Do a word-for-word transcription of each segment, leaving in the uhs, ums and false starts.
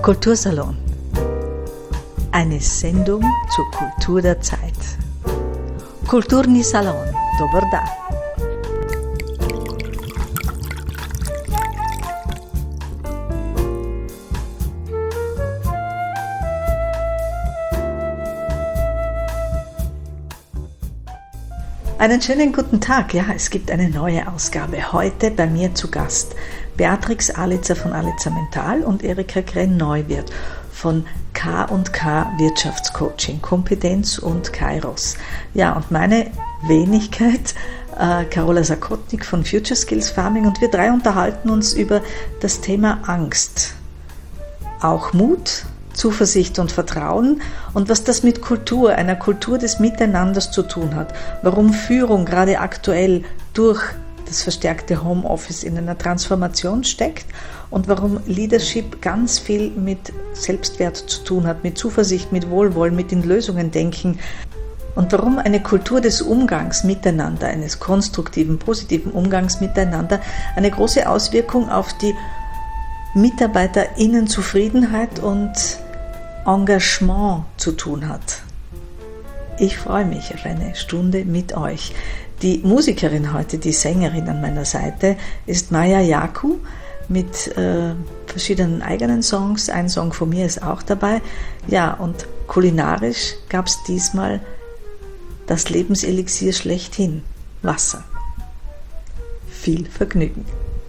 Kultursalon. Eine Sendung zur Kultur der Zeit. Kulturni Salon, dober dan. Einen schönen guten Tag. Ja, es gibt eine neue Ausgabe. Heute bei mir zu Gast Beatrix Alitzer von Alitzer Mental und Erika Krenn-Neuwirth von K und K Wirtschaftscoaching, Kompetenz und Kairos. Ja, und meine Wenigkeit, äh, Carola Sakotnik von Future Skills Farming, und wir drei unterhalten uns über das Thema Angst. Auch Mut, Zuversicht und Vertrauen und was das mit Kultur, einer Kultur des Miteinanders zu tun hat. Warum Führung gerade aktuell durch das verstärkte Homeoffice in einer Transformation steckt und warum Leadership ganz viel mit Selbstwert zu tun hat, mit Zuversicht, mit Wohlwollen, mit in Lösungen denken und warum eine Kultur des Umgangs miteinander, eines konstruktiven, positiven Umgangs miteinander eine große Auswirkung auf die MitarbeiterInnenzufriedenheit und Engagement zu tun hat. Ich freue mich auf eine Stunde mit euch. Die Musikerin heute, die Sängerin an meiner Seite, ist Maja Yaku mit äh, verschiedenen eigenen Songs. Ein Song von mir ist auch dabei. Ja, und kulinarisch gab es diesmal das Lebenselixier schlechthin, Wasser. Viel Vergnügen.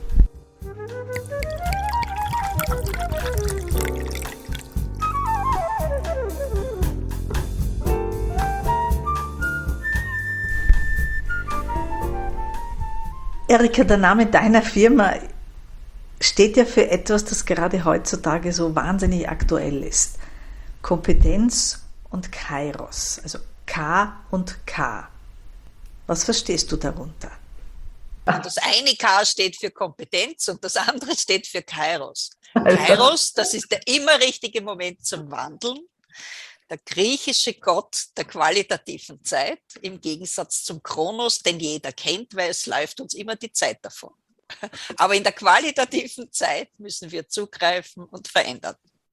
Erika, der Name deiner Firma steht ja für etwas, das gerade heutzutage so wahnsinnig aktuell ist. Kompetenz und Kairos, also K und K. Was verstehst du darunter? Das eine K steht für Kompetenz und das andere steht für Kairos. Kairos, das ist der immer richtige Moment zum Wandeln. Der griechische Gott der qualitativen Zeit, im Gegensatz zum Kronos, den jeder kennt, weil es läuft uns immer die Zeit davon. Aber in der qualitativen Zeit müssen wir zugreifen und verändern.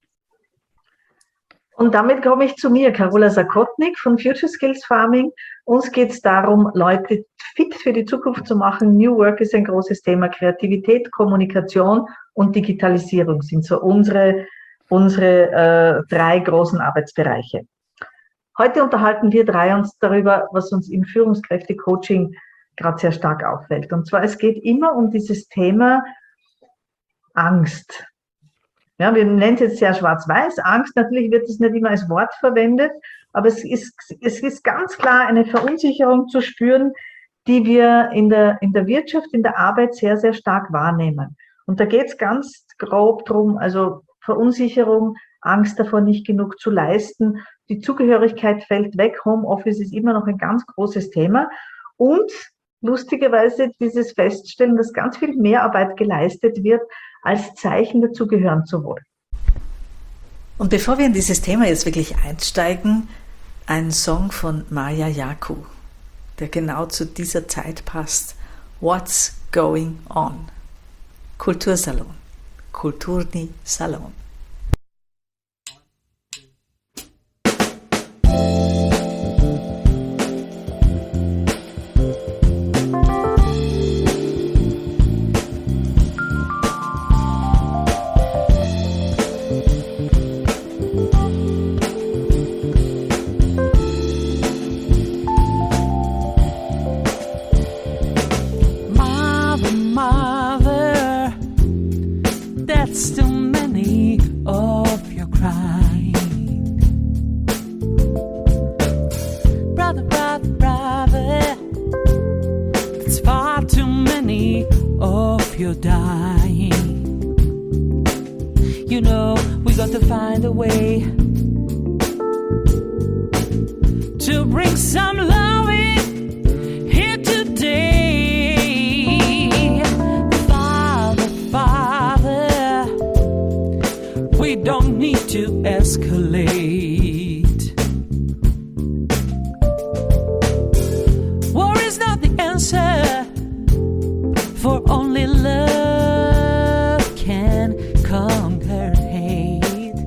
Und damit komme ich zu mir, Carola Sakotnik von Future Skills Farming. Uns geht es darum, Leute fit für die Zukunft zu machen. New Work ist ein großes Thema. Kreativität, Kommunikation und Digitalisierung sind so unsere unsere äh, drei großen Arbeitsbereiche. Heute unterhalten wir drei uns darüber, was uns im Führungskräfte-Coaching gerade sehr stark auffällt. Und zwar, es geht immer um dieses Thema Angst. Ja, wir nennen es jetzt sehr schwarz-weiß. Angst, natürlich wird es nicht immer als Wort verwendet, aber es ist, es ist ganz klar eine Verunsicherung zu spüren, die wir in der, in der Wirtschaft, in der Arbeit sehr, sehr stark wahrnehmen. Und da geht es ganz grob drum, also Verunsicherung, Angst davor, nicht genug zu leisten. Die Zugehörigkeit fällt weg. Homeoffice ist immer noch ein ganz großes Thema. Und lustigerweise dieses Feststellen, dass ganz viel Mehrarbeit geleistet wird, als Zeichen dazugehören zu wollen. Und bevor wir in dieses Thema jetzt wirklich einsteigen, ein Song von Maja Yaku, der genau zu dieser Zeit passt. What's Going On? Kultursalon. Kulturni Salon. Too many of your crying. Brother, brother, brother, that's far too many of your dying. You know, we got to find a way to bring some love in here today. Father, Father, we don't need to escalate. War is not the answer, for only love can conquer hate.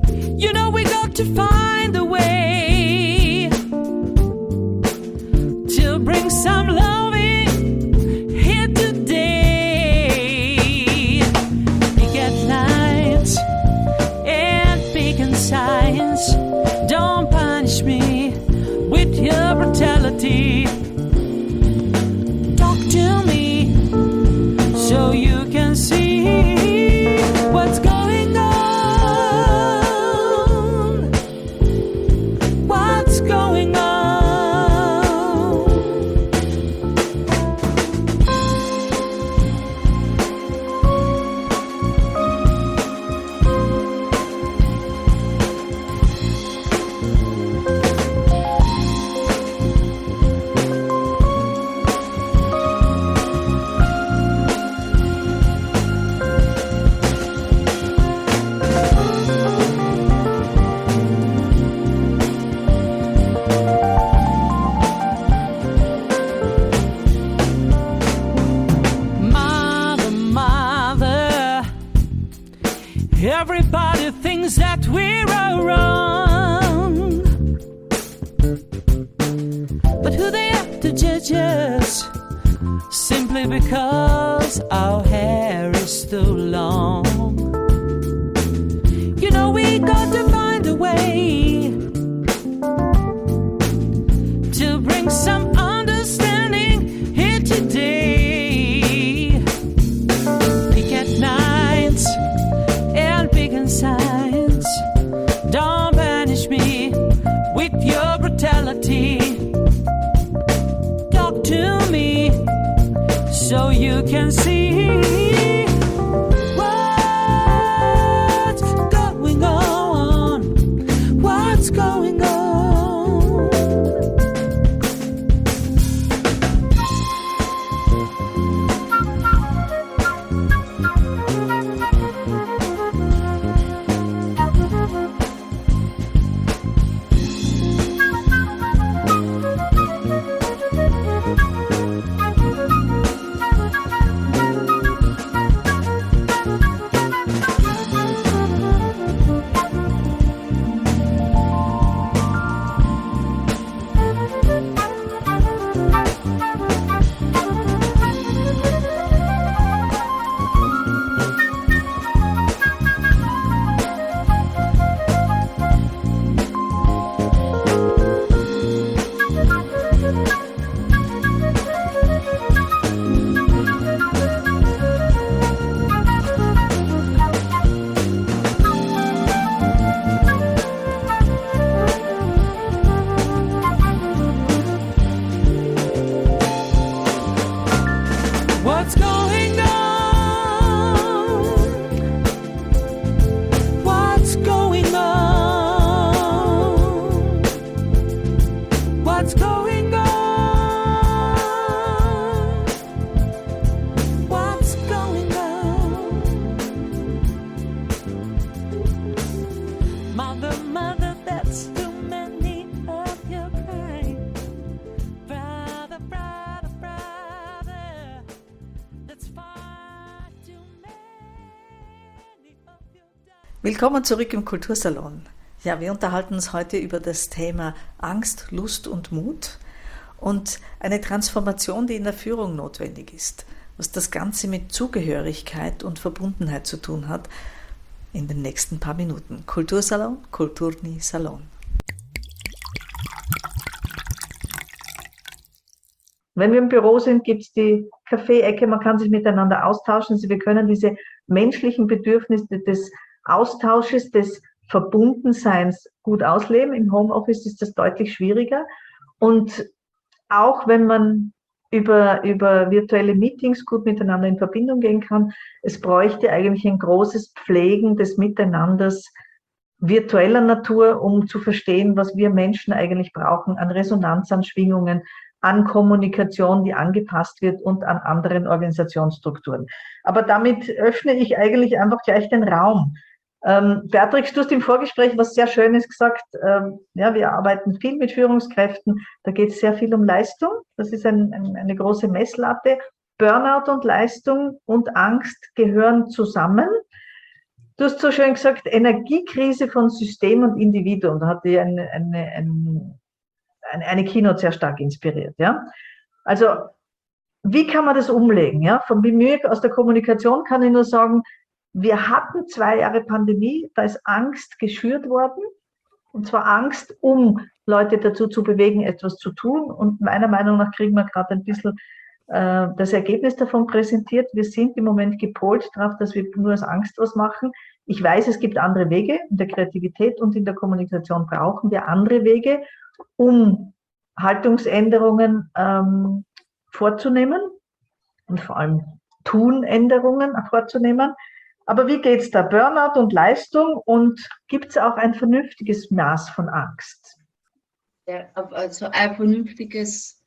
us simply because our hair is too long. You know we got to find a way to bring some understanding here today. Picket lines and picket signs, don't banish me with your brutality. Talk to me so you can see what's going on, what's going on. What's going on? What's going on? What's going on? What's going on? Mother, mother, that's too many of your kind. Brother, brother, brother, that's far too many of your time. Willkommen zurück im Kultursalon. Ja, wir unterhalten uns heute über das Thema Angst, Lust und Mut und eine Transformation, die in der Führung notwendig ist, was das Ganze mit Zugehörigkeit und Verbundenheit zu tun hat, in den nächsten paar Minuten. Kultursalon, Kulturni Salon. Wenn wir im Büro sind, gibt es die Kaffee-Ecke, man kann sich miteinander austauschen. Also wir können diese menschlichen Bedürfnisse des Austausches, des Verbundenseins gut ausleben. Im Homeoffice ist das deutlich schwieriger. Und auch wenn man über, über virtuelle Meetings gut miteinander in Verbindung gehen kann, es bräuchte eigentlich ein großes Pflegen des Miteinanders virtueller Natur, um zu verstehen, was wir Menschen eigentlich brauchen an Resonanz, an Schwingungen, an Kommunikation, die angepasst wird und an anderen Organisationsstrukturen. Aber damit öffne ich eigentlich einfach gleich den Raum. Ähm, Beatrix, du hast im Vorgespräch was sehr Schönes gesagt. Ähm, ja, wir arbeiten viel mit Führungskräften. Da geht es sehr viel um Leistung. Das ist ein, ein, eine große Messlatte. Burnout und Leistung und Angst gehören zusammen. Du hast so schön gesagt, Energiekrise von System und Individuum. Da hat dir eine, eine, eine, eine Keynote sehr stark inspiriert. Ja? Also, wie kann man das umlegen? Ja? Von mir aus der Kommunikation kann ich nur sagen, wir hatten zwei Jahre Pandemie, da ist Angst geschürt worden. Und zwar Angst, um Leute dazu zu bewegen, etwas zu tun. Und meiner Meinung nach kriegen wir gerade ein bisschen äh, das Ergebnis davon präsentiert. Wir sind im Moment gepolt darauf, dass wir nur aus Angst was machen. Ich weiß, es gibt andere Wege. In der Kreativität und in der Kommunikation brauchen wir andere Wege, um Haltungsänderungen ähm, vorzunehmen und vor allem Tunänderungen vorzunehmen. Aber wie geht es da? Burnout und Leistung, und gibt es auch ein vernünftiges Maß von Angst? Ja, also ein vernünftiges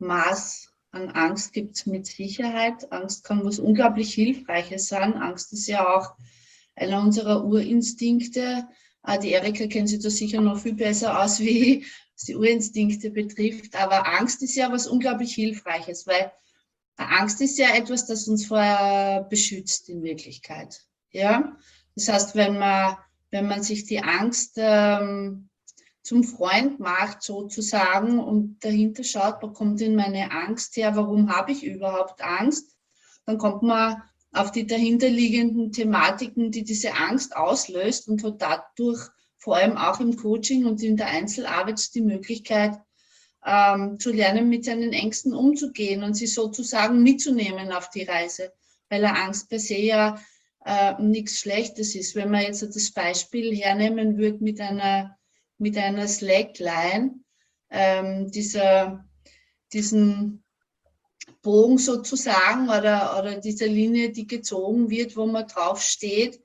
Maß an Angst gibt es mit Sicherheit. Angst kann was unglaublich Hilfreiches sein. Angst ist ja auch einer unserer Urinstinkte. Die Erika kennt sich da sicher noch viel besser aus, wie was die Urinstinkte betrifft. Aber Angst ist ja was unglaublich Hilfreiches, weil Angst ist ja etwas, das uns vorher beschützt in Wirklichkeit. Ja, das heißt, wenn man, wenn man sich die Angst, ähm, zum Freund macht sozusagen und dahinter schaut, wo kommt denn meine Angst her, warum habe ich überhaupt Angst, dann kommt man auf die dahinterliegenden Thematiken, die diese Angst auslöst und hat dadurch vor allem auch im Coaching und in der Einzelarbeit die Möglichkeit, ähm, zu lernen, mit seinen Ängsten umzugehen und sie sozusagen mitzunehmen auf die Reise, weil eine Angst per se ja äh, nichts Schlechtes ist. Wenn man jetzt das Beispiel hernehmen würde mit einer, mit einer Slackline, ähm, dieser, diesen Bogen sozusagen oder, oder dieser Linie, die gezogen wird, wo man drauf steht,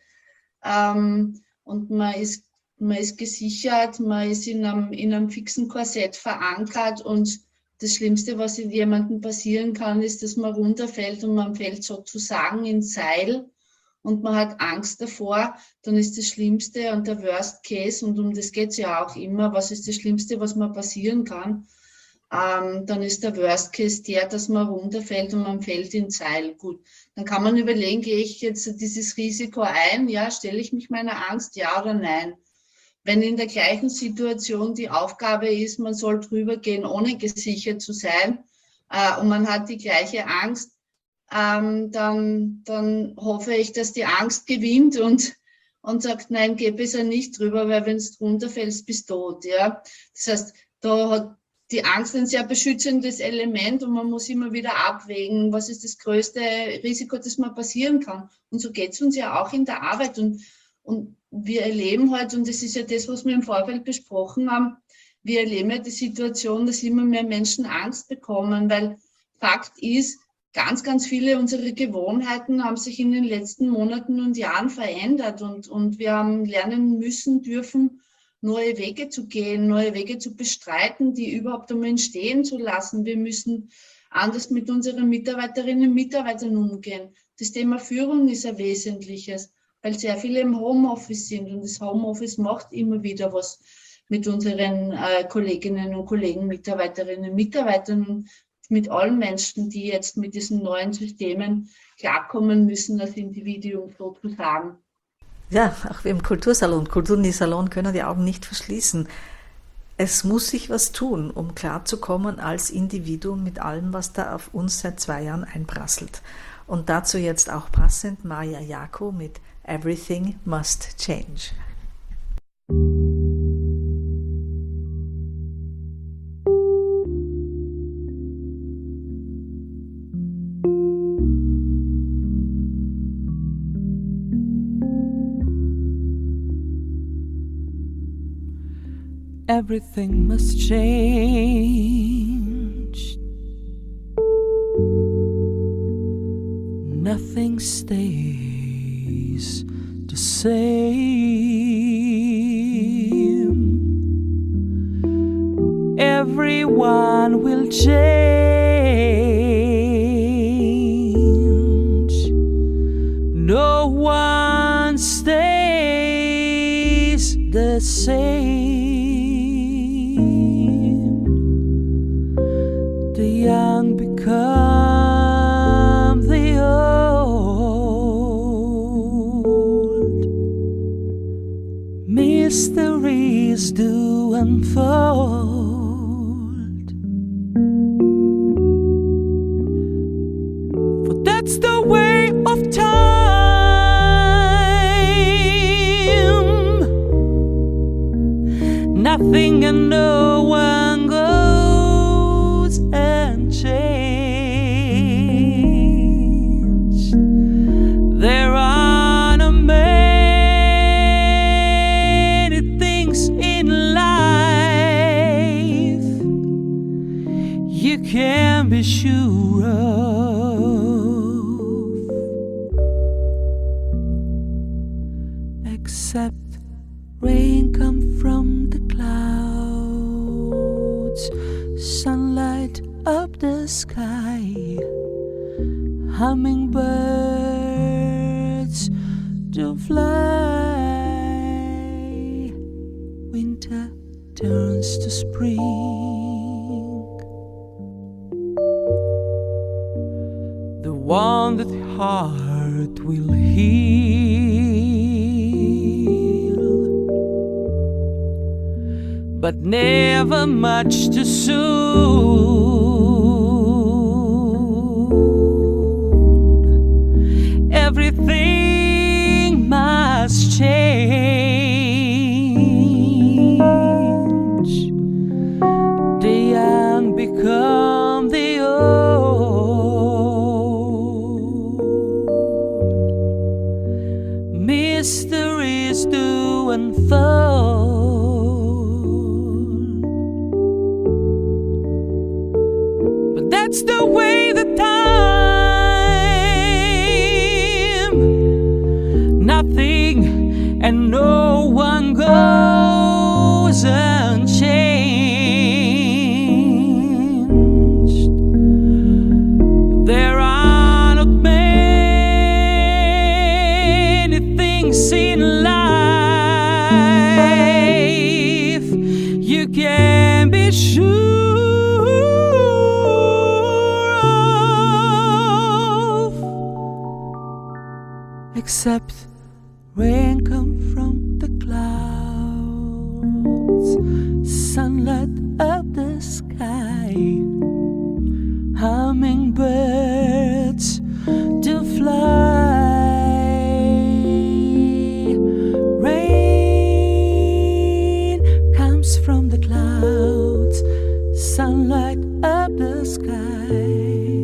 ähm, und man ist, man ist gesichert, man ist in einem, in einem fixen Korsett verankert und das Schlimmste, was in jemandem passieren kann, ist, dass man runterfällt und man fällt sozusagen ins Seil und man hat Angst davor, dann ist das Schlimmste und der Worst Case, und um das geht es ja auch immer, was ist das Schlimmste, was mal passieren kann, ähm, dann ist der Worst Case der, dass man runterfällt und man fällt ins Seil. Gut, dann kann man überlegen, gehe ich jetzt dieses Risiko ein, ja, stelle ich mich meiner Angst, ja oder nein. Wenn in der gleichen Situation die Aufgabe ist, man soll drüber gehen, ohne gesichert zu sein, äh, und man hat die gleiche Angst, ähm, dann, dann hoffe ich, dass die Angst gewinnt und, und sagt, nein, geh besser nicht drüber, weil wenn du runterfällst, bist du tot. Ja? Das heißt, da hat die Angst ein sehr beschützendes Element und man muss immer wieder abwägen, was ist das größte Risiko, das mal passieren kann. Und so geht es uns ja auch in der Arbeit. Und, und wir erleben halt, und das ist ja das, was wir im Vorfeld besprochen haben, wir erleben ja die Situation, dass immer mehr Menschen Angst bekommen, weil Fakt ist, ganz, ganz viele unserer Gewohnheiten haben sich in den letzten Monaten und Jahren verändert und, und wir haben lernen müssen, dürfen, neue Wege zu gehen, neue Wege zu bestreiten, die überhaupt einmal entstehen zu lassen. Wir müssen anders mit unseren Mitarbeiterinnen und Mitarbeitern umgehen. Das Thema Führung ist ein wesentliches, weil sehr viele im Homeoffice sind und das Homeoffice macht immer wieder was mit unseren äh, Kolleginnen und Kollegen, Mitarbeiterinnen und Mitarbeitern und mit allen Menschen, die jetzt mit diesen neuen Systemen klarkommen müssen als Individuum sozusagen. Ja, auch wir im Kultursalon, Kultursalon können die Augen nicht verschließen. Es muss sich was tun, um klarzukommen als Individuum mit allem, was da auf uns seit zwei Jahren einprasselt. Und dazu jetzt auch passend Maja Jako mit Everything Must Change. Everything must change. Nothing stays the same. Everyone will change. No one stays the same. The young become the old. Mysteries do unfold. For that's the way of time. Nothing and no one goes unchanged. There are no many things in life you can be sure of, except rain come from the clouds, sunlight up the sky, hummingbirds do fly, winter turns to spring. The wounded heart will heal, but but never much too soon. Everything must change. The young become the old. Mysteries do unfold. But that's the way the time, nothing and no one goes unchanged. There are not many things in life you can be sure of, except rain come from the clouds, sunlight up the sky, hummingbirds do fly, rain comes from the clouds, sunlight up the sky,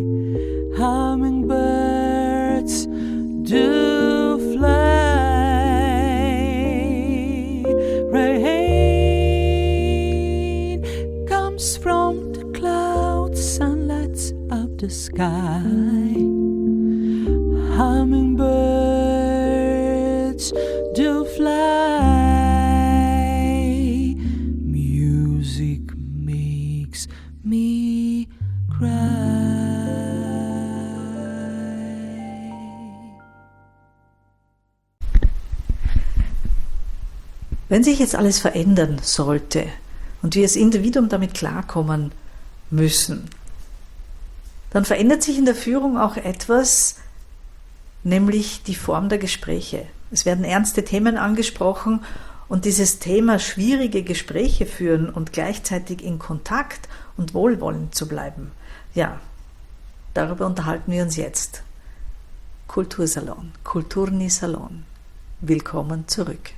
hummingbirds do fly, rain comes from the clouds, sunlights up the sky, hummingbirds do fly, music makes me cry. Wenn sich jetzt alles verändern sollte und wir als Individuum damit klarkommen müssen, dann verändert sich in der Führung auch etwas, nämlich die Form der Gespräche. Es werden ernste Themen angesprochen und dieses Thema schwierige Gespräche führen und gleichzeitig in Kontakt und wohlwollend zu bleiben. Ja, darüber unterhalten wir uns jetzt. Kultursalon, Kulturni Salon. Willkommen zurück.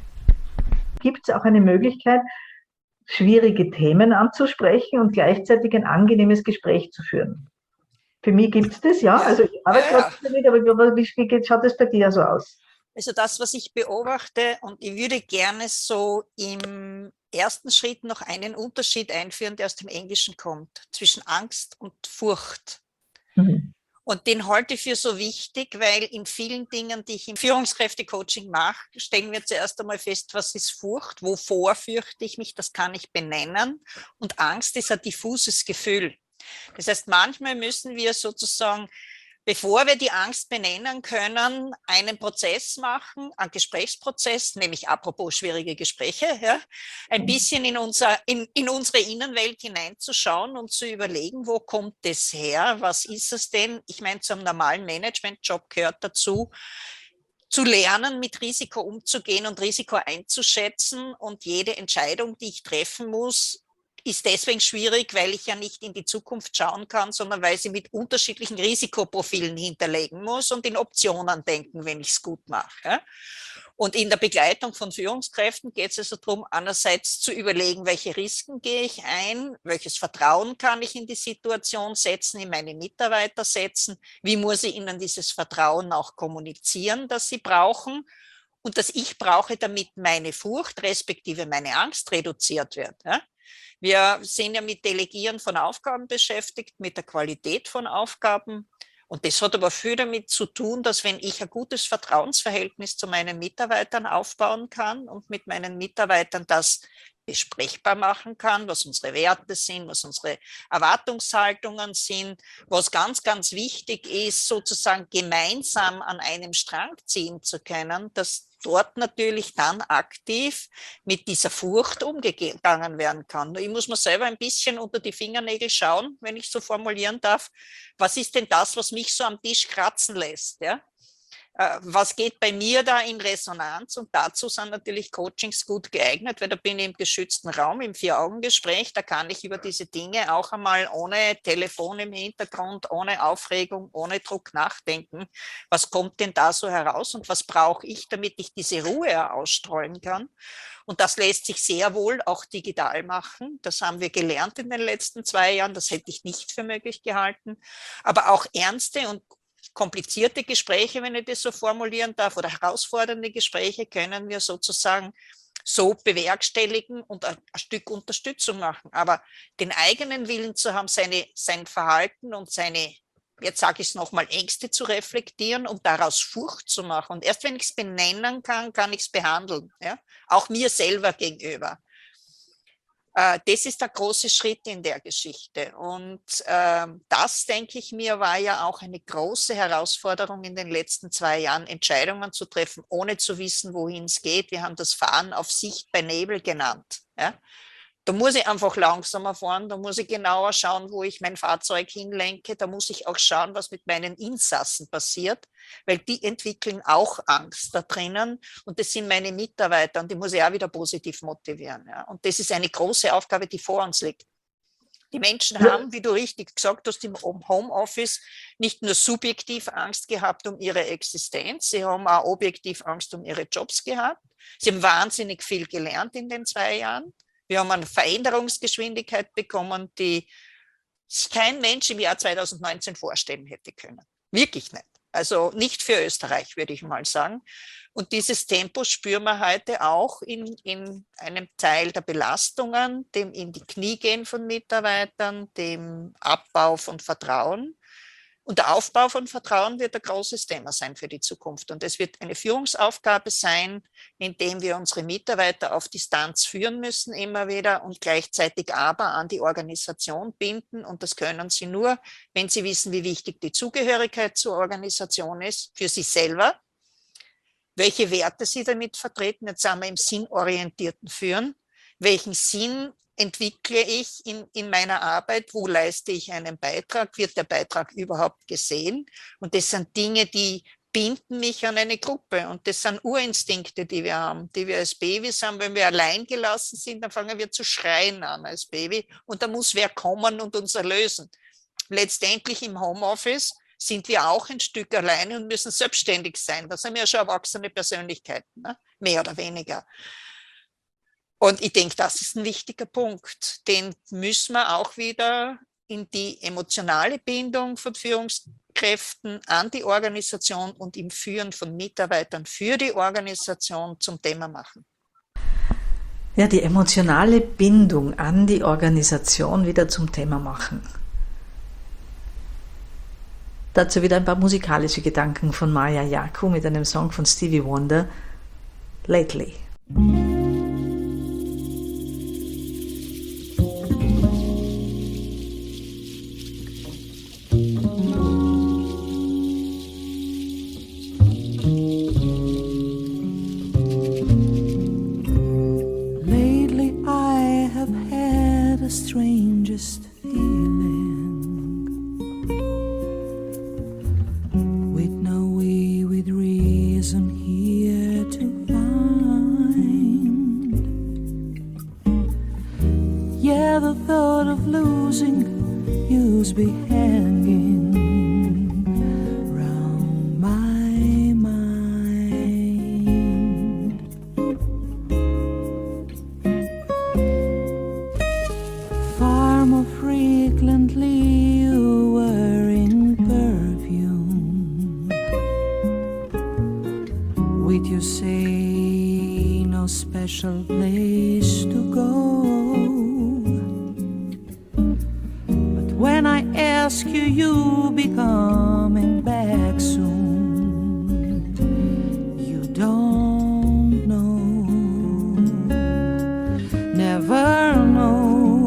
Gibt es auch eine Möglichkeit, schwierige Themen anzusprechen und gleichzeitig ein angenehmes Gespräch zu führen? Für mich gibt es das, ja. Also ich arbeite Ja, ja. damit, aber wie, wie schaut das bei dir so aus? Also das, was ich beobachte, und ich würde gerne so im ersten Schritt noch einen Unterschied einführen, der aus dem Englischen kommt, zwischen Angst und Furcht. Mhm. Und den halte ich für so wichtig, weil in vielen Dingen, die ich im Führungskräfte-Coaching mache, stellen wir zuerst einmal fest, was ist Furcht, wovor fürchte ich mich, das kann ich benennen. Und Angst ist ein diffuses Gefühl. Das heißt, manchmal müssen wir sozusagen, bevor wir die Angst benennen können, einen Prozess machen, einen Gesprächsprozess, nämlich apropos schwierige Gespräche, ja, ein bisschen in, unser, in, in unsere Innenwelt hineinzuschauen und zu überlegen, wo kommt das her, was ist es denn? Ich meine, zum normalen Managementjob gehört dazu, zu lernen, mit Risiko umzugehen und Risiko einzuschätzen, und jede Entscheidung, die ich treffen muss, ist deswegen schwierig, weil ich ja nicht in die Zukunft schauen kann, sondern weil sie mit unterschiedlichen Risikoprofilen hinterlegen muss und in Optionen denken, wenn ich es gut mache. Und in der Begleitung von Führungskräften geht es also darum, einerseits zu überlegen, welche Risiken gehe ich ein, welches Vertrauen kann ich in die Situation setzen, in meine Mitarbeiter setzen, wie muss ich ihnen dieses Vertrauen auch kommunizieren, das sie brauchen und das ich brauche, damit meine Furcht respektive meine Angst reduziert wird. Ja? Wir sind ja mit Delegieren von Aufgaben beschäftigt, mit der Qualität von Aufgaben. Und das hat aber viel damit zu tun, dass wenn ich ein gutes Vertrauensverhältnis zu meinen Mitarbeitern aufbauen kann und mit meinen Mitarbeitern das besprechbar machen kann, was unsere Werte sind, was unsere Erwartungshaltungen sind, was ganz, ganz wichtig ist, sozusagen gemeinsam an einem Strang ziehen zu können, dass dort natürlich dann aktiv mit dieser Furcht umgegangen werden kann. Ich muss mir selber ein bisschen unter die Fingernägel schauen, wenn ich so formulieren darf. Was ist denn das, was mich so am Tisch kratzen lässt? Ja? Was geht bei mir da in Resonanz? Und dazu sind natürlich Coachings gut geeignet, weil da bin ich im geschützten Raum, im Vier-Augen-Gespräch, da kann ich über diese Dinge auch einmal ohne Telefon im Hintergrund, ohne Aufregung, ohne Druck nachdenken. Was kommt denn da so heraus und was brauche ich, damit ich diese Ruhe ausstrahlen kann? Und das lässt sich sehr wohl auch digital machen. Das haben wir gelernt in den letzten zwei Jahren. Das hätte ich nicht für möglich gehalten. Aber auch ernste und komplizierte Gespräche, wenn ich das so formulieren darf, oder herausfordernde Gespräche können wir sozusagen so bewerkstelligen und ein, ein Stück Unterstützung machen. Aber den eigenen Willen zu haben, seine, sein Verhalten und seine, jetzt sage ich es nochmal, Ängste zu reflektieren und daraus Furcht zu machen. Und erst wenn ich es benennen kann, kann ich es behandeln. Ja? Auch mir selber gegenüber. Das ist der große Schritt in der Geschichte. Und äh, das, denke ich mir, war ja auch eine große Herausforderung in den letzten zwei Jahren, Entscheidungen zu treffen, ohne zu wissen, wohin es geht. Wir haben das Fahren auf Sicht bei Nebel genannt. Ja? Da muss ich einfach langsamer fahren, da muss ich genauer schauen, wo ich mein Fahrzeug hinlenke, da muss ich auch schauen, was mit meinen Insassen passiert, weil die entwickeln auch Angst da drinnen und das sind meine Mitarbeiter und die muss ich auch wieder positiv motivieren. Ja. Und das ist eine große Aufgabe, die vor uns liegt. Die Menschen haben, wie du richtig gesagt hast, im Homeoffice nicht nur subjektiv Angst gehabt um ihre Existenz, sie haben auch objektiv Angst um ihre Jobs gehabt. Sie haben wahnsinnig viel gelernt in den zwei Jahren. Wir haben eine Veränderungsgeschwindigkeit bekommen, die kein Mensch im Jahr zweitausendneunzehn vorstellen hätte können. Wirklich nicht. Also nicht für Österreich, würde ich mal sagen. Und dieses Tempo spüren wir heute auch in, in einem Teil der Belastungen, dem in die Knie gehen von Mitarbeitern, dem Abbau von Vertrauen. Und der Aufbau von Vertrauen wird ein großes Thema sein für die Zukunft. Und es wird eine Führungsaufgabe sein, indem wir unsere Mitarbeiter auf Distanz führen müssen immer wieder und gleichzeitig aber an die Organisation binden. Und das können sie nur, wenn sie wissen, wie wichtig die Zugehörigkeit zur Organisation ist, für sie selber, welche Werte sie damit vertreten. Jetzt sind wir im sinnorientierten Führen. Welchen Sinn entwickle ich in, in meiner Arbeit, wo leiste ich einen Beitrag, wird der Beitrag überhaupt gesehen? Und das sind Dinge, die binden mich an eine Gruppe und das sind Urinstinkte, die wir haben, die wir als Babys haben. Wenn wir allein gelassen sind, dann fangen wir zu schreien an als Baby und da muss wer kommen und uns erlösen. Letztendlich im Homeoffice sind wir auch ein Stück alleine und müssen selbstständig sein. Das sind ja schon erwachsene Persönlichkeiten, ne? Mehr oder weniger. Und ich denke, das ist ein wichtiger Punkt. Den müssen wir auch wieder in die emotionale Bindung von Führungskräften an die Organisation und im Führen von Mitarbeitern für die Organisation zum Thema machen. Ja, die emotionale Bindung an die Organisation wieder zum Thema machen. Dazu wieder ein paar musikalische Gedanken von Maya Yaku mit einem Song von Stevie Wonder, Lately. Strangest feeling, with no way, with reason here to find. Yeah, the thought of losing you's be hanging round my mind. Far more frequently you were in perfume. With you say no special place to go. But when I ask you, you be coming back soon. You don't know, never know.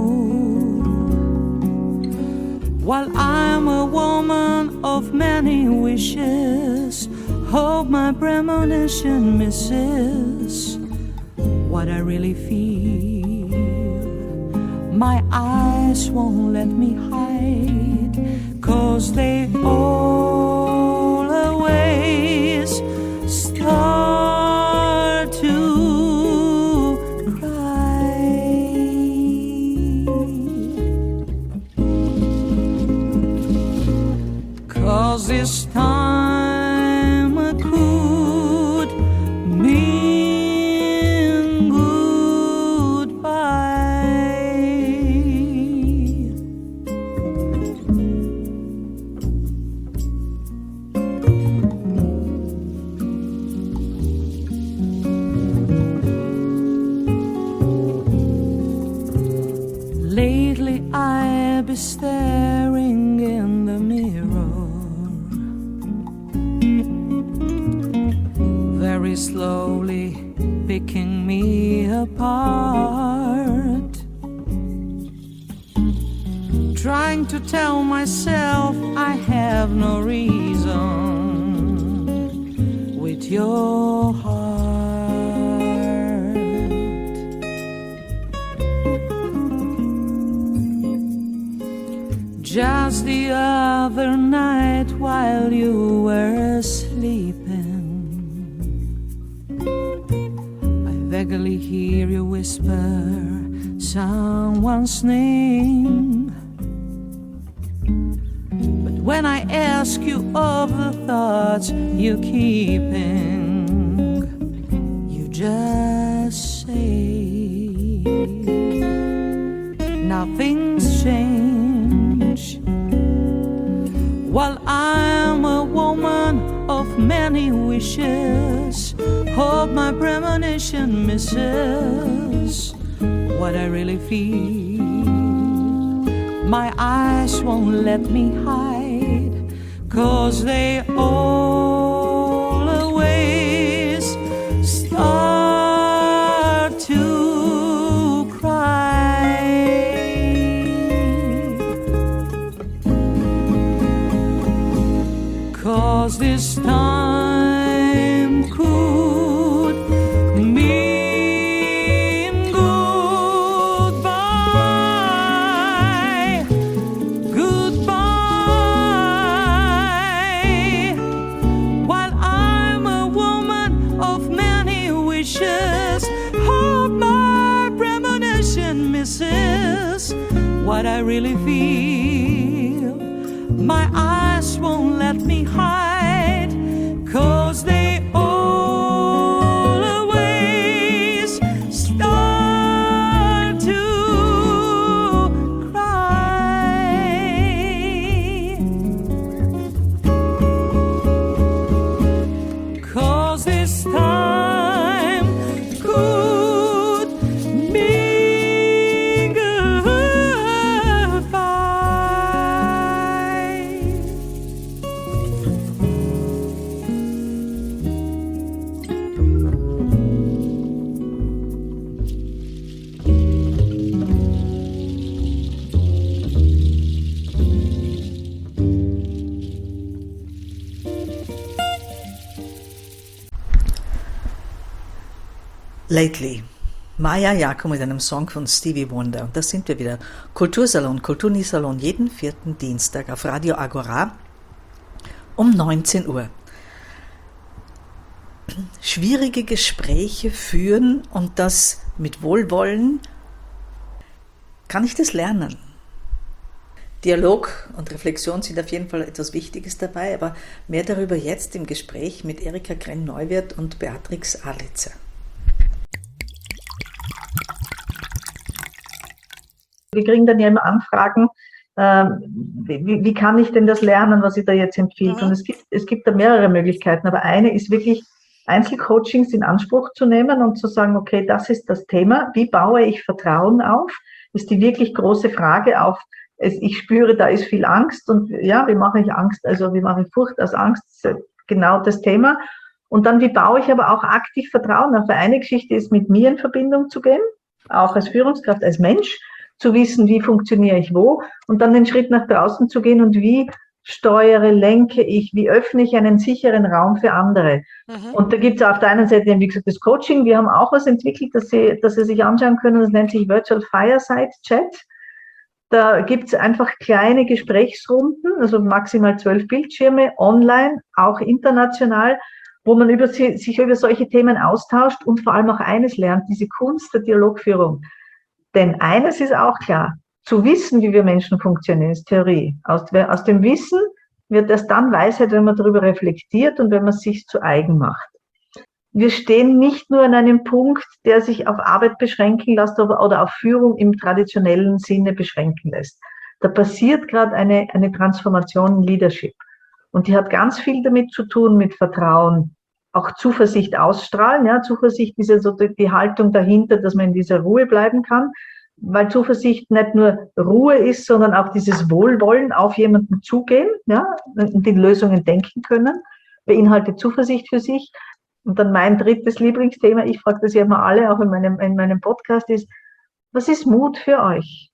While I'm a woman of many wishes, hope my premonition misses what I really feel. My eyes won't let me hide, 'cause they always 'cause this time I could mean goodbye. Lately I've been staring in the mirror, very slowly picking me apart, trying to tell myself I have no reason with your heart. Just the other night while you were sleeping, I vaguely hear you whisper someone's name. But when I ask you of the thoughts you're keeping, you just say nothing's changed. While I'm a woman of many wishes, hope my premonition misses what I really feel. My eyes won't let me hide, 'cause they always start to cry. 'Cause this time could mean goodbye, goodbye. While I'm a woman of many wishes, hope my premonition misses what I really feel. My eyes won't let me hide, 'cause they always start to cry. 'Cause this time could mean goodbye. Lately. Maja Jaco mit einem Song von Stevie Wonder. Und da sind wir wieder. Kultursalon, Kultursalon jeden vierten Dienstag auf Radio Agora um neunzehn Uhr. Schwierige Gespräche führen und das mit Wohlwollen. Kann ich das lernen? Dialog und Reflexion sind auf jeden Fall etwas Wichtiges dabei, aber mehr darüber jetzt im Gespräch mit Erika Krenn-Neuwirth und Beatrix Alitzer. Wir kriegen dann ja immer Anfragen, ähm, wie, wie kann ich denn das lernen, was ich da jetzt empfiehlt? Mhm. Und es gibt, es gibt da mehrere Möglichkeiten, aber eine ist wirklich, Einzelcoachings in Anspruch zu nehmen und zu sagen, okay, das ist das Thema, wie baue ich Vertrauen auf? Das ist die wirklich große Frage auf, es, ich spüre, da ist viel Angst und ja, wie mache ich Angst, also wie mache ich Furcht aus Angst, genau das Thema. Und dann, wie baue ich aber auch aktiv Vertrauen auf? Eine Geschichte ist, mit mir in Verbindung zu gehen, auch als Führungskraft, als Mensch, zu wissen, wie funktioniere ich wo und dann den Schritt nach draußen zu gehen und wie steuere, lenke ich, wie öffne ich einen sicheren Raum für andere. Mhm. Und da gibt es auf der einen Seite, wie gesagt, das Coaching. Wir haben auch was entwickelt, das Sie, das Sie sich anschauen können, das nennt sich Virtual Fireside Chat. Da gibt es einfach kleine Gesprächsrunden, also maximal zwölf Bildschirme, online, auch international, wo man über, sich über solche Themen austauscht und vor allem auch eines lernt, diese Kunst der Dialogführung. Denn eines ist auch klar, zu wissen, wie wir Menschen funktionieren, ist Theorie. Aus, aus dem Wissen, wird erst dann Weisheit, wenn man darüber reflektiert und wenn man es sich zu eigen macht. Wir stehen nicht nur an einem Punkt, der sich auf Arbeit beschränken lässt oder auf Führung im traditionellen Sinne beschränken lässt. Da passiert gerade eine, eine Transformation in Leadership. Und die hat ganz viel damit zu tun, mit Vertrauen, auch Zuversicht ausstrahlen. Ja, Zuversicht ist ja so die Haltung dahinter, dass man in dieser Ruhe bleiben kann, weil Zuversicht nicht nur Ruhe ist, sondern auch dieses Wohlwollen, auf jemanden zugehen, ja, und die Lösungen denken können, beinhaltet Zuversicht für sich. Und dann mein drittes Lieblingsthema, ich frage das ja immer alle, auch in meinem, in meinem Podcast, ist, was ist Mut für euch?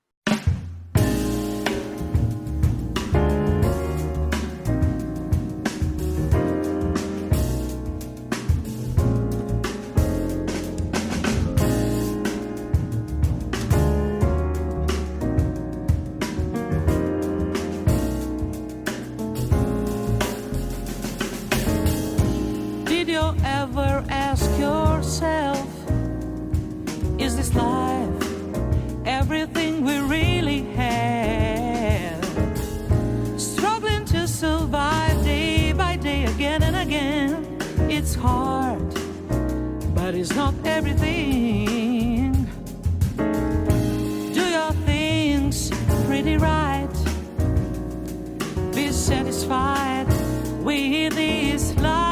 Did you ever ask yourself, is this life everything we really have? Struggling to survive day by day, again and again. It's hard, but it's not everything. Do your things pretty right. Be satisfied with this life.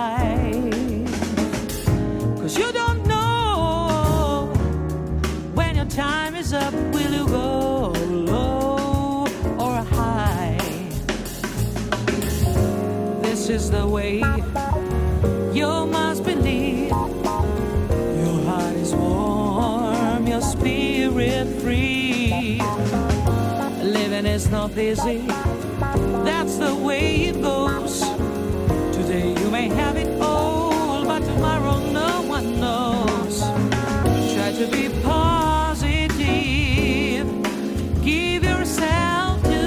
You don't know when your time is up, will you go low or high? This is the way you must believe. Your heart is warm, your spirit free. Living is not easy, that's the way it goes. Today you may have it all, but tomorrow no one knows. Try to be positive, give yourself to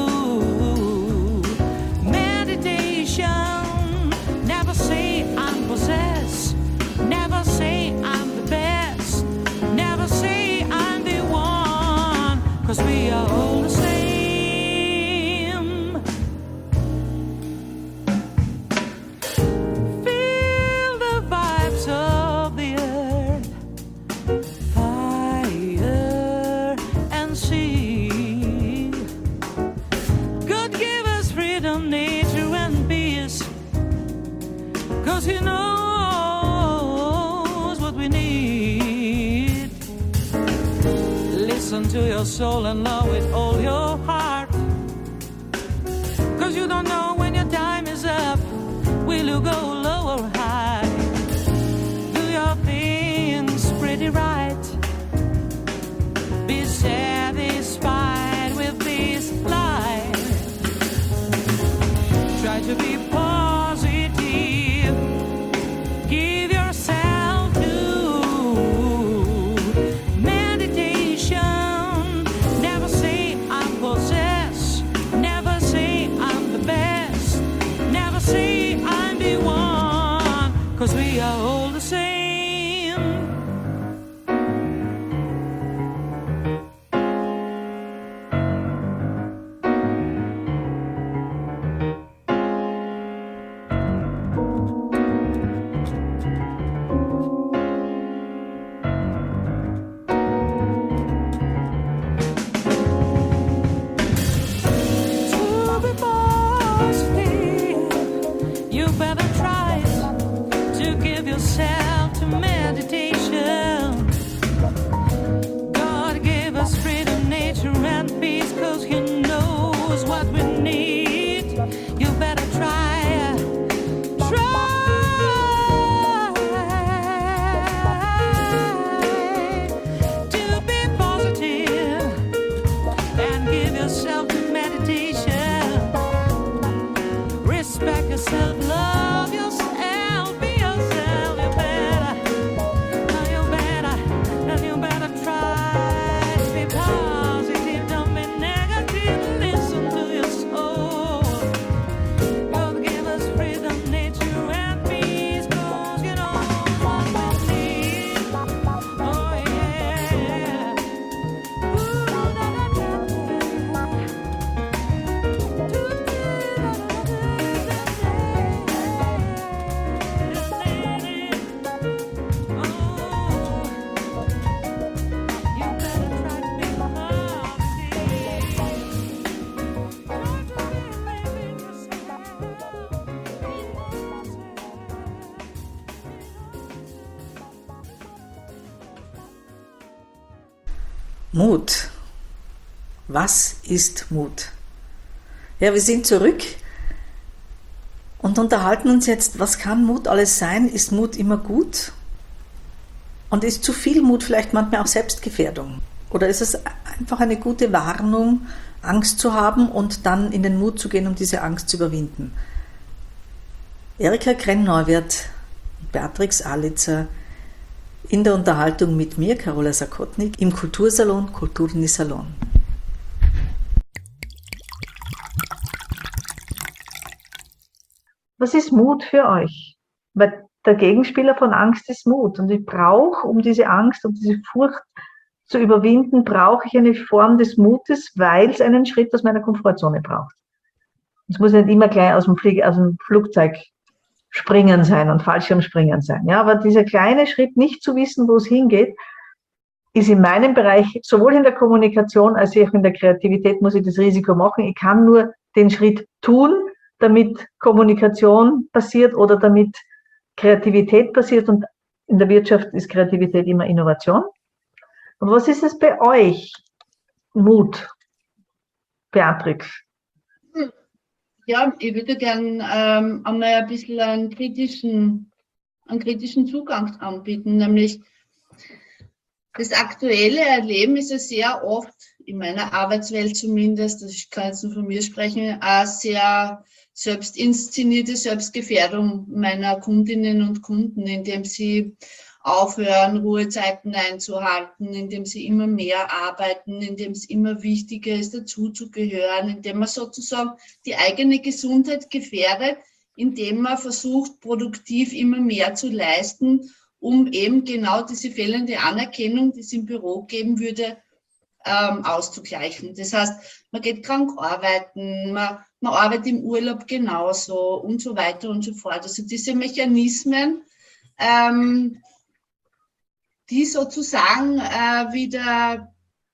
meditation. Never say I'm possessed, never say I'm the best, never say I'm the one, 'cause we are all the same. He knows what we need. Listen to your soul and love with all your heart, 'cause you don't know when your time is up, will you go low or high? Do your things pretty right. Be satisfied with this life. Try to be positive. Give yourself to meditation. Never say I'm possessed, never say I'm the best, never say I'm the one, 'cause we are all the same. Mut. Was ist Mut? Ja, wir sind zurück und unterhalten uns jetzt, was kann Mut alles sein? Ist Mut immer gut? Und ist zu viel Mut vielleicht manchmal auch Selbstgefährdung? Oder ist es einfach eine gute Warnung, Angst zu haben und dann in den Mut zu gehen, um diese Angst zu überwinden? Erika Krenn-Neuwirth und Beatrix Alitzer in der Unterhaltung mit mir, Carola Sakotnik, im Kultursalon Kulturni Salon. Was ist Mut für euch? Weil der Gegenspieler von Angst ist Mut. Und ich brauche, um diese Angst und diese Furcht zu überwinden, brauche ich eine Form des Mutes, weil es einen Schritt aus meiner Komfortzone braucht. Es muss nicht immer gleich aus dem, Flieg aus dem Flugzeug springen sein und Fallschirmspringen sein. Ja, aber dieser kleine Schritt, nicht zu wissen, wo es hingeht, ist in meinem Bereich, sowohl in der Kommunikation als auch in der Kreativität, muss ich das Risiko machen. Ich kann nur den Schritt tun, damit Kommunikation passiert oder damit Kreativität passiert. Und in der Wirtschaft ist Kreativität immer Innovation. Und was ist es bei euch? Mut, Beatrix. Ja, ich würde gerne ähm, einmal ein bisschen einen kritischen, einen kritischen Zugang anbieten, nämlich das aktuelle Erleben ist ja sehr oft, in meiner Arbeitswelt zumindest, ich kann jetzt nur von mir sprechen, eine sehr selbst inszenierte Selbstgefährdung meiner Kundinnen und Kunden, indem sie aufhören, Ruhezeiten einzuhalten, indem sie immer mehr arbeiten, indem es immer wichtiger ist, dazuzugehören, indem man sozusagen die eigene Gesundheit gefährdet, indem man versucht, produktiv immer mehr zu leisten, um eben genau diese fehlende Anerkennung, die es im Büro geben würde, ähm, auszugleichen. Das heißt, man geht krank arbeiten, man, man arbeitet im Urlaub genauso und so weiter und so fort. Also diese Mechanismen, ähm, die sozusagen äh, wieder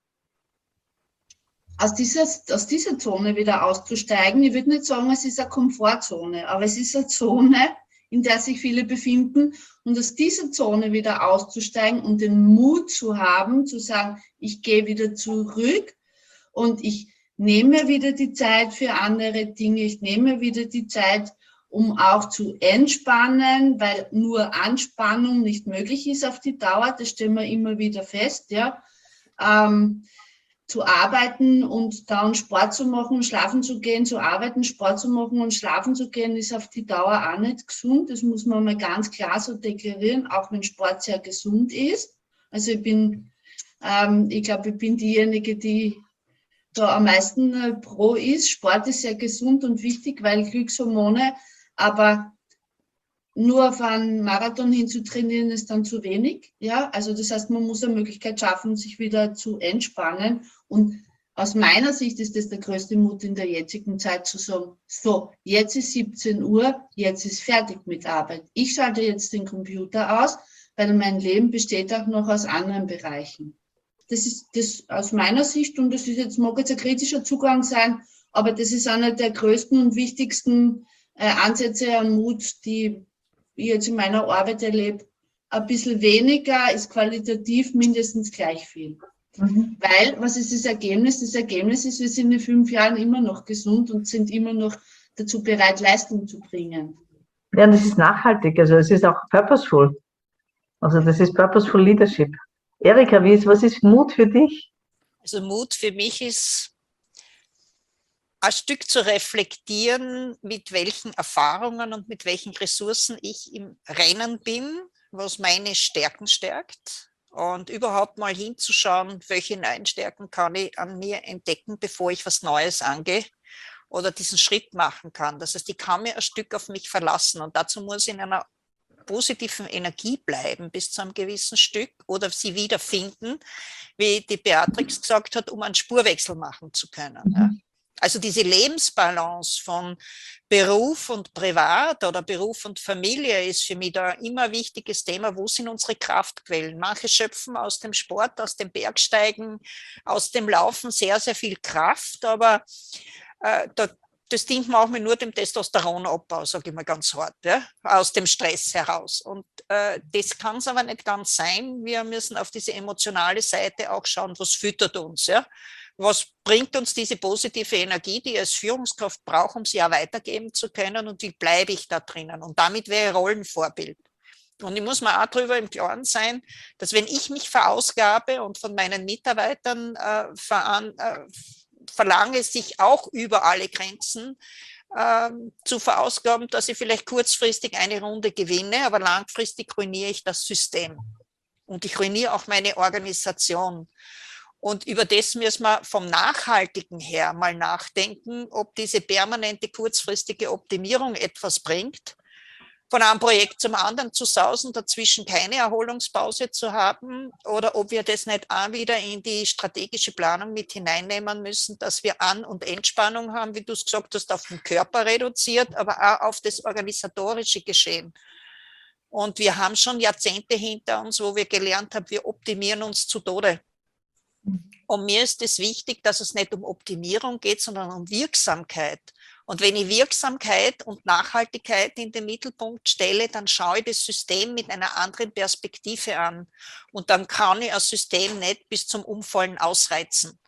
aus dieser, aus dieser Zone wieder auszusteigen. Ich würde nicht sagen, es ist eine Komfortzone, aber es ist eine Zone, in der sich viele befinden. Und aus dieser Zone wieder auszusteigen und den Mut zu haben, zu sagen, ich gehe wieder zurück und ich nehme wieder die Zeit für andere Dinge, ich nehme wieder die Zeit, um auch zu entspannen, weil nur Anspannung nicht möglich ist auf die Dauer, das stellen wir immer wieder fest, ja, ähm, zu arbeiten und dann Sport zu machen, schlafen zu gehen, zu arbeiten, Sport zu machen und schlafen zu gehen, ist auf die Dauer auch nicht gesund, das muss man mal ganz klar so deklarieren, auch wenn Sport sehr gesund ist. Also ich bin, ähm, ich glaube, ich bin diejenige, die da am meisten äh, pro ist. Sport ist sehr gesund und wichtig, weil Glückshormone, aber nur auf einen Marathon hin zu trainieren, ist dann zu wenig. Ja, also das heißt, man muss eine Möglichkeit schaffen, sich wieder zu entspannen. Und aus meiner Sicht ist das der größte Mut in der jetzigen Zeit zu sagen, so, jetzt ist siebzehn Uhr, jetzt ist fertig mit Arbeit. Ich schalte jetzt den Computer aus, weil mein Leben besteht auch noch aus anderen Bereichen. Das ist das aus meiner Sicht, und das ist jetzt, mag jetzt ein kritischer Zugang sein, aber das ist einer der größten und wichtigsten äh, Ansätze an Mut, die ich jetzt in meiner Arbeit erlebe. Ein bisschen weniger ist qualitativ mindestens gleich viel. Mhm. Weil, was ist das Ergebnis? Das Ergebnis ist, wir sind in fünf Jahren immer noch gesund und sind immer noch dazu bereit, Leistung zu bringen. Ja, und das ist nachhaltig, also es ist auch purposeful. Also das ist purposeful Leadership. Erika, wie ist, was ist Mut für dich? Also Mut für mich ist, ein Stück zu reflektieren, mit welchen Erfahrungen und mit welchen Ressourcen ich im Rennen bin, was meine Stärken stärkt, und überhaupt mal hinzuschauen, welche neuen Stärken kann ich an mir entdecken, bevor ich was Neues angehe oder diesen Schritt machen kann. Das heißt, ich kann mir ein Stück auf mich verlassen, und dazu muss ich in einer positiven Energie bleiben bis zu einem gewissen Stück oder sie wiederfinden, wie die Beatrix gesagt hat, um einen Spurwechsel machen zu können. Mhm. Ja. Also diese Lebensbalance von Beruf und Privat oder Beruf und Familie ist für mich da immer ein wichtiges Thema. Wo sind unsere Kraftquellen? Manche schöpfen aus dem Sport, aus dem Bergsteigen, aus dem Laufen sehr, sehr viel Kraft, aber äh, da das dient manchmal nur dem Testosteronabbau, sage ich mal ganz hart, ja, aus dem Stress heraus. Und äh, das kann es aber nicht ganz sein. Wir müssen auf diese emotionale Seite auch schauen, was füttert uns, ja. Was bringt uns diese positive Energie, die ich als Führungskraft brauche, um sie auch weitergeben zu können, und wie bleibe ich da drinnen? Und damit wäre ich Rollenvorbild. Und ich muss mir auch darüber im Klaren sein, dass wenn ich mich verausgabe und von meinen Mitarbeitern äh, veran, äh, verlange, sich auch über alle Grenzen äh, zu verausgaben, dass ich vielleicht kurzfristig eine Runde gewinne, aber langfristig ruiniere ich das System. Und ich ruiniere auch meine Organisation. Und über das müssen wir vom Nachhaltigen her mal nachdenken, ob diese permanente kurzfristige Optimierung etwas bringt, von einem Projekt zum anderen zu sausen, dazwischen keine Erholungspause zu haben, oder ob wir das nicht auch wieder in die strategische Planung mit hineinnehmen müssen, dass wir An- und Entspannung haben, wie du es gesagt hast, auf den Körper reduziert, aber auch auf das organisatorische Geschehen. Und wir haben schon Jahrzehnte hinter uns, wo wir gelernt haben, wir optimieren uns zu Tode. Und mir ist es wichtig, dass es nicht um Optimierung geht, sondern um Wirksamkeit. Und wenn ich Wirksamkeit und Nachhaltigkeit in den Mittelpunkt stelle, dann schaue ich das System mit einer anderen Perspektive an. Und dann kann ich ein System nicht bis zum Umfallen ausreizen.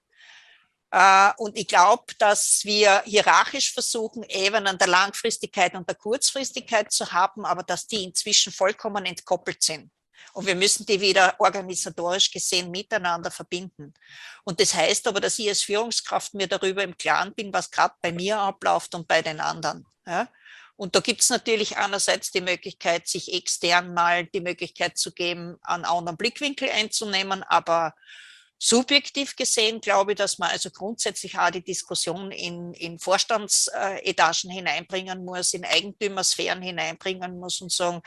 Und ich glaube, dass wir hierarchisch versuchen, Ebenen der Langfristigkeit und der Kurzfristigkeit zu haben, aber dass die inzwischen vollkommen entkoppelt sind. Und wir müssen die wieder organisatorisch gesehen miteinander verbinden. Und das heißt aber, dass ich als Führungskraft mir darüber im Klaren bin, was gerade bei mir abläuft und bei den anderen. Ja? Und da gibt es natürlich einerseits die Möglichkeit, sich extern mal die Möglichkeit zu geben, einen anderen Blickwinkel einzunehmen, aber subjektiv gesehen glaube ich, dass man also grundsätzlich auch die Diskussion in, in Vorstandsetagen hineinbringen muss, in Eigentümersphären hineinbringen muss und sagen,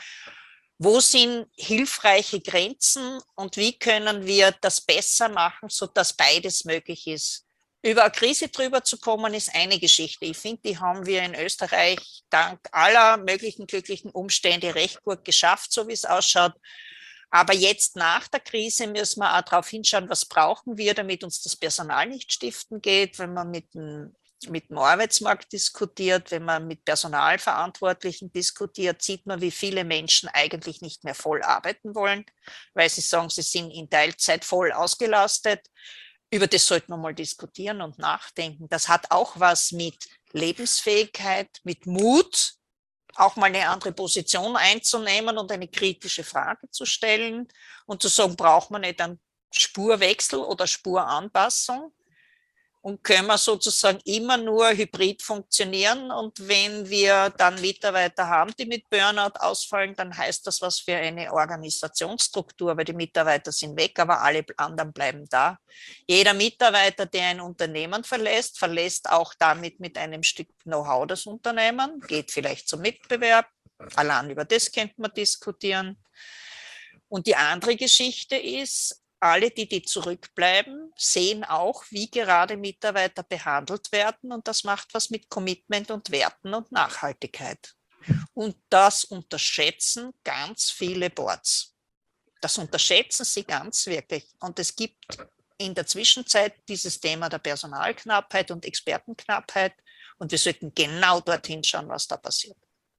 wo sind hilfreiche Grenzen und wie können wir das besser machen, sodass beides möglich ist. Über eine Krise drüber zu kommen, ist eine Geschichte. Ich finde, die haben wir in Österreich dank aller möglichen glücklichen Umstände recht gut geschafft, so wie es ausschaut. Aber jetzt nach der Krise müssen wir auch darauf hinschauen, was brauchen wir, damit uns das Personal nicht stiften geht, wenn man mit dem mit dem Arbeitsmarkt diskutiert, wenn man mit Personalverantwortlichen diskutiert, sieht man, wie viele Menschen eigentlich nicht mehr voll arbeiten wollen, weil sie sagen, sie sind in Teilzeit voll ausgelastet. Über das sollten wir mal diskutieren und nachdenken. Das hat auch was mit Lebensfähigkeit, mit Mut, auch mal eine andere Position einzunehmen und eine kritische Frage zu stellen und zu sagen, braucht man nicht einen Spurwechsel oder Spuranpassung? Und können wir sozusagen immer nur hybrid funktionieren. Und wenn wir dann Mitarbeiter haben, die mit Burnout ausfallen, dann heißt das was für eine Organisationsstruktur, weil die Mitarbeiter sind weg, aber alle anderen bleiben da. Jeder Mitarbeiter, der ein Unternehmen verlässt, verlässt auch damit mit einem Stück Know-how das Unternehmen, geht vielleicht zum Mitbewerb. Allein über das könnte man diskutieren. Und die andere Geschichte ist, alle, die, die zurückbleiben, sehen auch, wie gerade Mitarbeiter behandelt werden, und das macht was mit Commitment und Werten und Nachhaltigkeit. Und das unterschätzen ganz viele Boards. Das unterschätzen sie ganz wirklich. Und es gibt in der Zwischenzeit dieses Thema der Personalknappheit und Expertenknappheit, und wir sollten genau dorthin schauen, was da passiert.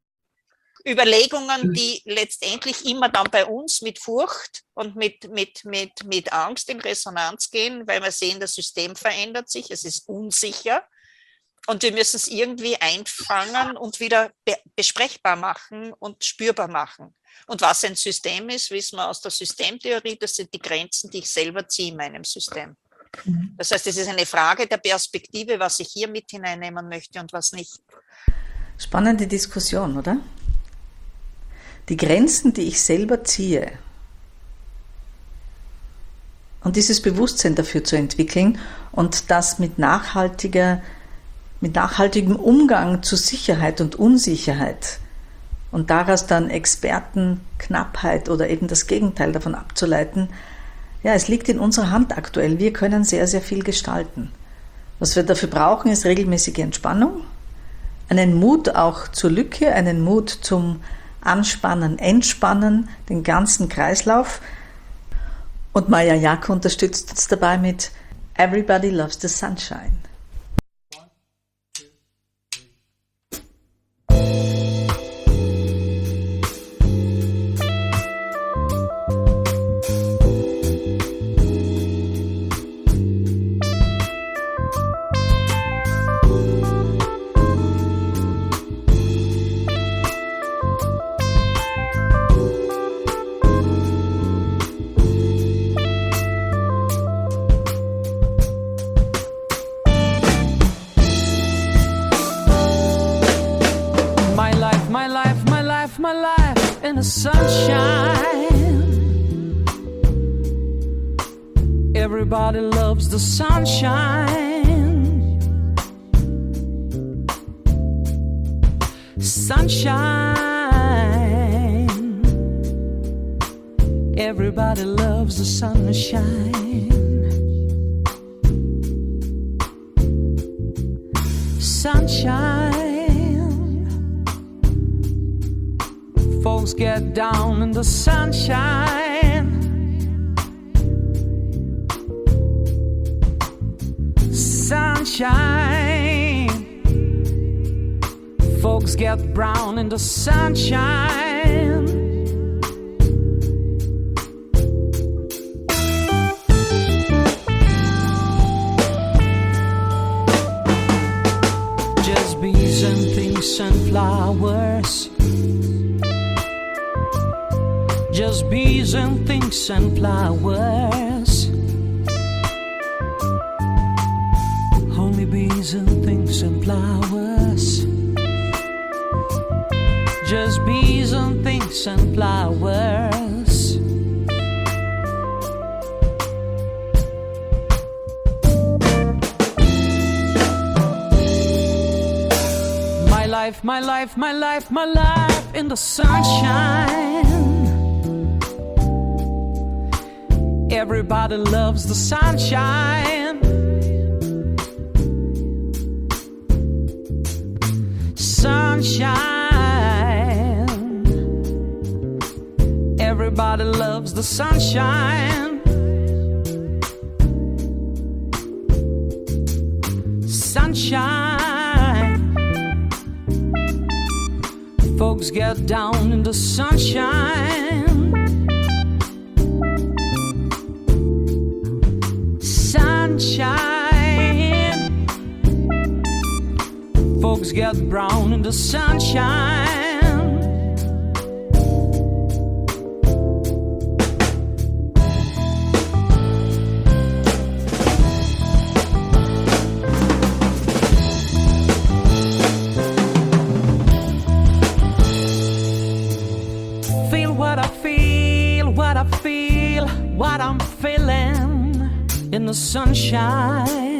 Überlegungen, die letztendlich immer dann bei uns mit Furcht und mit, mit, mit, mit Angst in Resonanz gehen, weil wir sehen, das System verändert sich, es ist unsicher und wir müssen es irgendwie einfangen und wieder be- besprechbar machen und spürbar machen. Und was ein System ist, wissen wir aus der Systemtheorie, das sind die Grenzen, die ich selber ziehe in meinem System. Das heißt, es ist eine Frage der Perspektive, was ich hier mit hineinnehmen möchte und was nicht. Spannende Diskussion, oder? Die Grenzen, die ich selber ziehe, und dieses Bewusstsein dafür zu entwickeln und das mit nachhaltiger, mit nachhaltigem Umgang zu Sicherheit und Unsicherheit und daraus dann Expertenknappheit oder eben das Gegenteil davon abzuleiten, ja, es liegt in unserer Hand aktuell. Wir können sehr, sehr viel gestalten. Was wir dafür brauchen, ist regelmäßige Entspannung, einen Mut auch zur Lücke, einen Mut zum Anspannen, Entspannen, den ganzen Kreislauf. Und Maya Jaco unterstützt uns dabei mit Everybody Loves the Sunshine. One, two, three. life, my life in the sunshine. Everybody loves the sunshine. Sunshine. Everybody loves the sunshine. Sunshine. Folks get down in the sunshine. Sunshine. Folks get brown in the sunshine. Just bees and things and flowers. Just bees and things and flowers. Only bees and things and flowers. Just bees and things and flowers. My life, my life, my life, my life in the sunshine. Everybody loves the sunshine. Sunshine. Everybody loves the sunshine. Sunshine. Folks get down in the sunshine. Sunshine. Folks get brown in the sunshine. Feel what I feel, what I feel, what I'm feeling in the sunshine.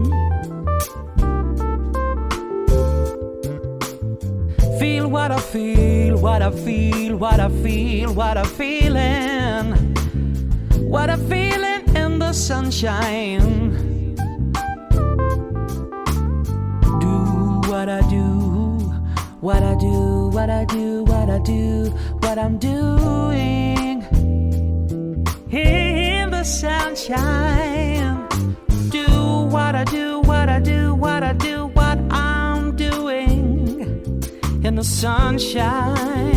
Feel what I feel, what I feel, what I feel, what I'm feeling, what I'm feeling in the sunshine. Do what I do, what I do, what I do, what I do, what I'm doing in the sunshine. Do what I do, what I do, what I do, what I'm doing in the sunshine.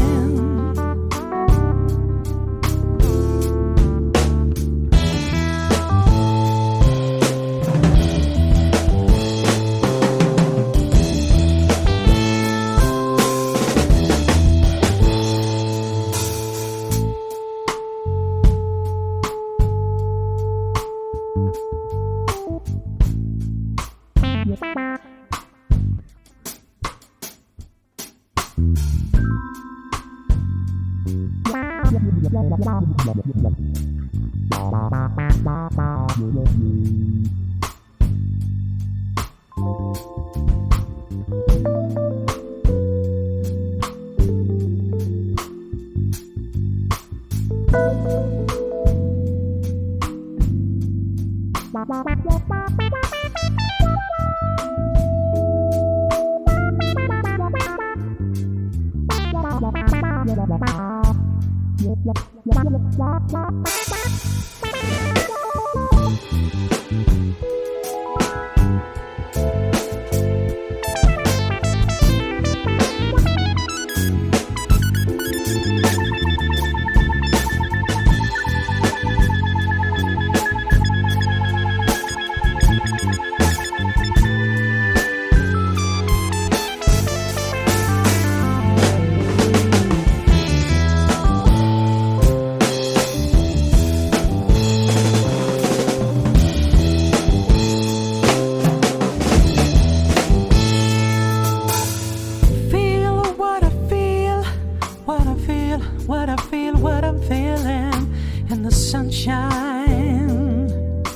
I feel what I'm feeling in the sunshine.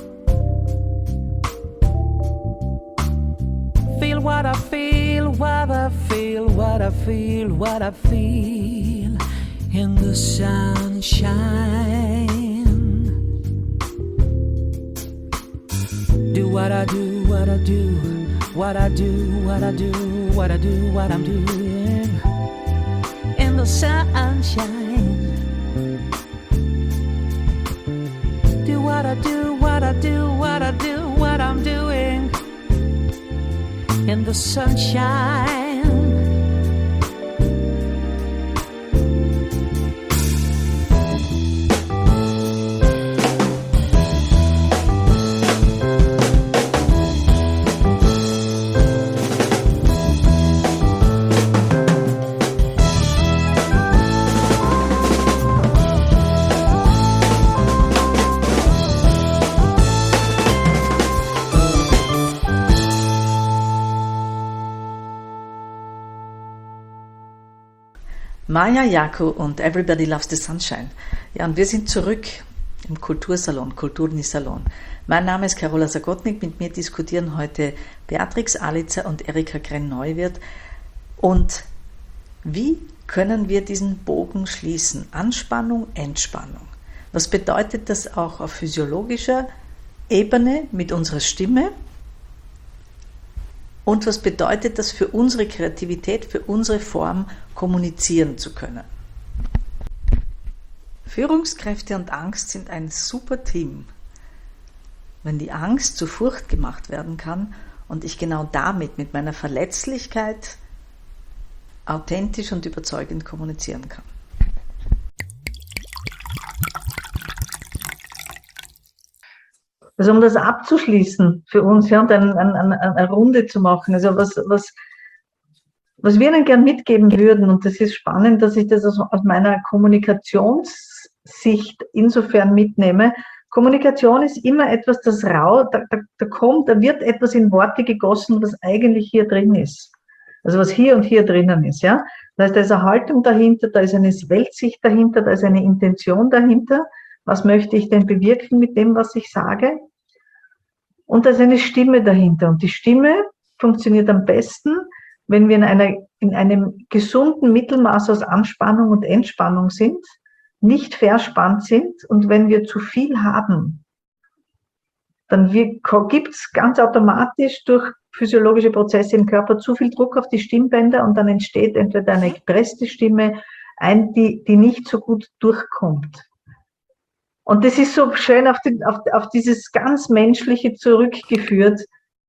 Feel what I feel, what I feel, what I feel, what I feel in the sunshine. Do what I do, what I do, what I do, what I do, what I do, what I'm doing in the sunshine. Do what I do, what I do, what I do, what I'm doing in the sunshine. Maya Yaku und Everybody Loves the Sunshine. Ja, und wir sind zurück im Kultursalon, Kulturni Salon. Mein Name ist Carola Zakotnik, mit mir diskutieren heute Beatrix Alitzer und Erika Krenn-Neuwirth. Und wie können wir diesen Bogen schließen? Anspannung, Entspannung. Was bedeutet das auch auf physiologischer Ebene mit unserer Stimme? Und was bedeutet das für unsere Kreativität, für unsere Form, kommunizieren zu können? Führungskräfte und Angst sind ein super Team. Wenn die Angst zur Furcht gemacht werden kann und ich genau damit, mit meiner Verletzlichkeit, authentisch und überzeugend kommunizieren kann. Also um das abzuschließen für uns, ja, und ein, ein, ein, eine Runde zu machen, also was, was, was wir Ihnen gern mitgeben würden, und das ist spannend, dass ich das aus, aus meiner Kommunikationssicht insofern mitnehme. Kommunikation ist immer etwas, das rau, da, da, da kommt, da wird etwas in Worte gegossen, was eigentlich hier drin ist. Also was hier und hier drinnen ist, ja. Da ist, da ist eine Haltung dahinter, da ist eine Weltsicht dahinter, da ist eine Intention dahinter. Was möchte ich denn bewirken mit dem, was ich sage? Und da ist eine Stimme dahinter. Und die Stimme funktioniert am besten, wenn wir in, einer, in einem gesunden Mittelmaß aus Anspannung und Entspannung sind, nicht verspannt sind. Und wenn wir zu viel haben, dann gibt es ganz automatisch durch physiologische Prozesse im Körper zu viel Druck auf die Stimmbänder und dann entsteht entweder eine gepresste Stimme, ein, die, die nicht so gut durchkommt. Und das ist so schön auf, die, auf, auf dieses ganz Menschliche zurückgeführt,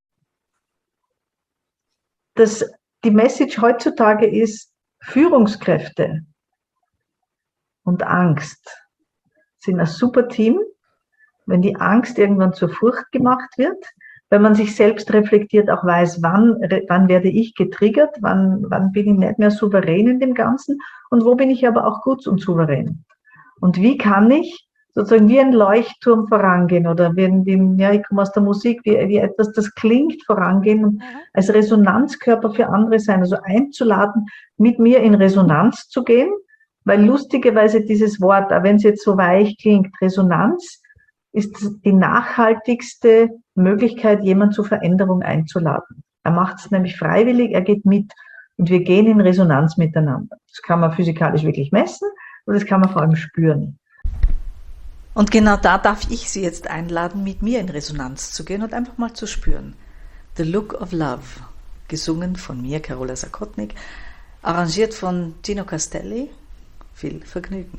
dass die Message heutzutage ist, Führungskräfte und Angst sind ein super Team, wenn die Angst irgendwann zur Furcht gemacht wird, wenn man sich selbst reflektiert, auch weiß, wann, wann werde ich getriggert, wann, wann bin ich nicht mehr souverän in dem Ganzen und wo bin ich aber auch gut und souverän. Und wie kann ich sozusagen wie ein Leuchtturm vorangehen oder wie, wie ja, ich komme aus der Musik, wie, wie etwas, das klingt, vorangehen und als Resonanzkörper für andere sein, also einzuladen, mit mir in Resonanz zu gehen, weil lustigerweise dieses Wort, auch wenn es jetzt so weich klingt, Resonanz, ist die nachhaltigste Möglichkeit, jemanden zur Veränderung einzuladen. Er macht es nämlich freiwillig, er geht mit und wir gehen in Resonanz miteinander. Das kann man physikalisch wirklich messen und das kann man vor allem spüren. Und genau da darf ich Sie jetzt einladen, mit mir in Resonanz zu gehen und einfach mal zu spüren. The Look of Love, gesungen von mir, Carola Zakotnik, arrangiert von Gino Castelli. Viel Vergnügen.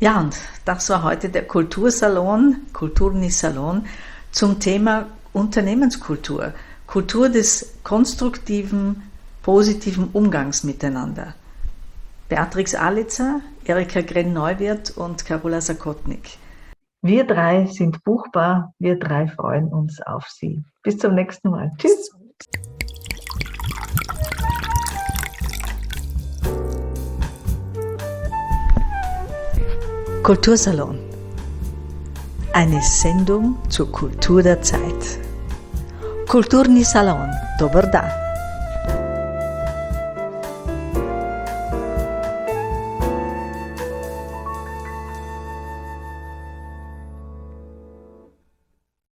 Ja, und das war heute der Kultursalon, Kulturni Salon zum Thema Unternehmenskultur, Kultur des konstruktiven, positiven Umgangs miteinander. Beatrix Alitzer, Erika Grenn-Neuwirth und Carola Zakotnik. Wir drei sind buchbar, wir drei freuen uns auf Sie. Bis zum nächsten Mal. Tschüss. Kultursalon. Eine Sendung zur Kultur der Zeit. Kulturni Salon. Dobar dan.